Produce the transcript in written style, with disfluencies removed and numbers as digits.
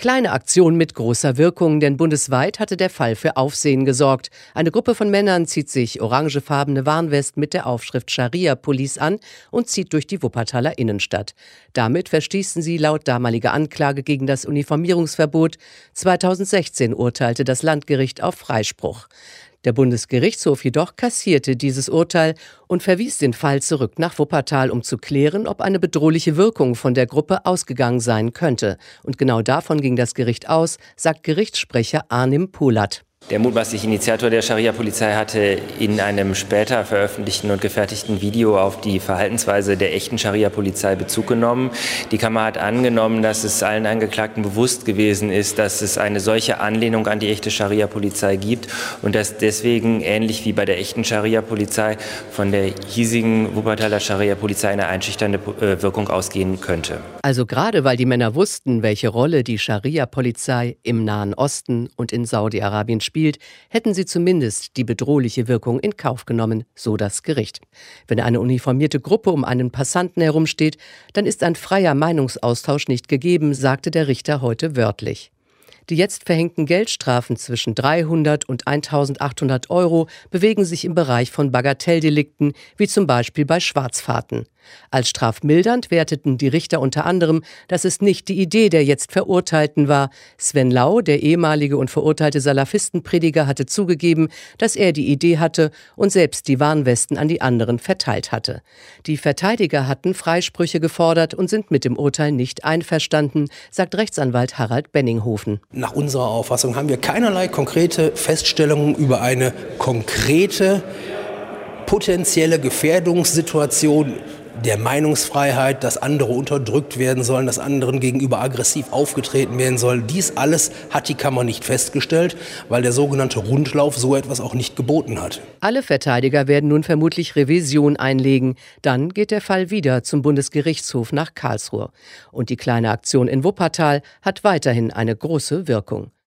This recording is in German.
Kleine Aktion mit großer Wirkung, denn bundesweit hatte der Fall für Aufsehen gesorgt. Eine Gruppe von Männern zieht sich orangefarbene Warnwesten mit der Aufschrift Scharia Police an und zieht durch die Wuppertaler Innenstadt. Damit verstießen sie laut damaliger Anklage gegen das Uniformierungsverbot. 2016 urteilte das Landgericht auf Freispruch. Der Bundesgerichtshof jedoch kassierte dieses Urteil und verwies den Fall zurück nach Wuppertal, um zu klären, ob eine bedrohliche Wirkung von der Gruppe ausgegangen sein könnte. Und genau davon ging das Gericht aus, sagt Gerichtssprecher Arnim Polat. Der mutmaßliche Initiator der Scharia-Polizei hatte in einem später veröffentlichten und gefertigten Video auf die Verhaltensweise der echten Scharia-Polizei Bezug genommen. Die Kammer hat angenommen, dass es allen Angeklagten bewusst gewesen ist, dass es eine solche Anlehnung an die echte Scharia-Polizei gibt und dass deswegen, ähnlich wie bei der echten Scharia-Polizei, von der hiesigen Wuppertaler Scharia-Polizei eine einschüchternde Wirkung ausgehen könnte. Also gerade weil die Männer wussten, welche Rolle die Scharia-Polizei im Nahen Osten und in Saudi-Arabien spielt, hätten sie zumindest die bedrohliche Wirkung in Kauf genommen, so das Gericht. Wenn eine uniformierte Gruppe um einen Passanten herumsteht, dann ist ein freier Meinungsaustausch nicht gegeben, sagte der Richter heute wörtlich. Die jetzt verhängten Geldstrafen zwischen 300 und 1.800 Euro bewegen sich im Bereich von Bagatelldelikten, wie zum Beispiel bei Schwarzfahrten. Als strafmildernd werteten die Richter unter anderem, dass es nicht die Idee der jetzt Verurteilten war. Sven Lau, der ehemalige und verurteilte Salafistenprediger, hatte zugegeben, dass er die Idee hatte und selbst die Warnwesten an die anderen verteilt hatte. Die Verteidiger hatten Freisprüche gefordert und sind mit dem Urteil nicht einverstanden, sagt Rechtsanwalt Harald Benninghofen. Nach unserer Auffassung haben wir keinerlei konkrete Feststellungen über eine konkrete potenzielle Gefährdungssituation der Meinungsfreiheit, dass andere unterdrückt werden sollen, dass anderen gegenüber aggressiv aufgetreten werden soll. Dies alles hat die Kammer nicht festgestellt, weil der sogenannte Rundlauf so etwas auch nicht geboten hat. Alle Verteidiger werden nun vermutlich Revision einlegen. Dann geht der Fall wieder zum Bundesgerichtshof nach Karlsruhe. Und die kleine Aktion in Wuppertal hat weiterhin eine große Wirkung.